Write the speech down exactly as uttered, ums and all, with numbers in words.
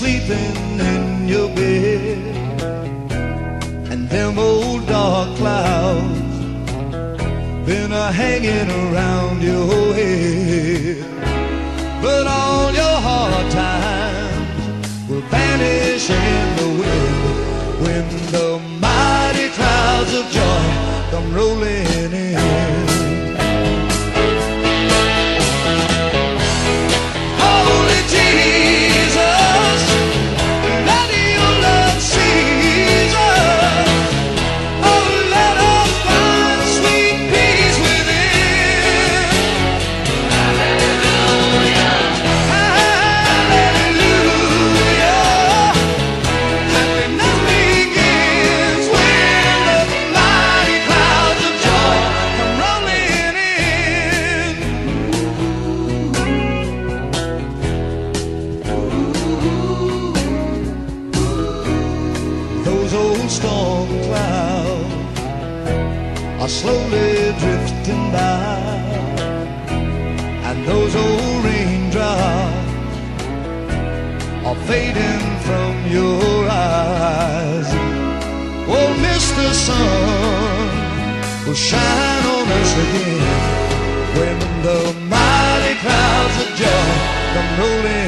sleeping in your bed, and them old dark clouds been a hanging around your head. But all your hard times will vanish in the wind when the mighty clouds of joy come rolling in. Holy Jesus, let your love seize us. Oh, let us find sweet peace within. Hallelujah, hallelujah. Happiness begins when the mighty clouds of joy come rolling in. Those old storm clouds are slowly drifting by, and those old raindrops are fading from your eyes. Oh, Mister Sun will shine on us again when the mighty clouds of joy come rolling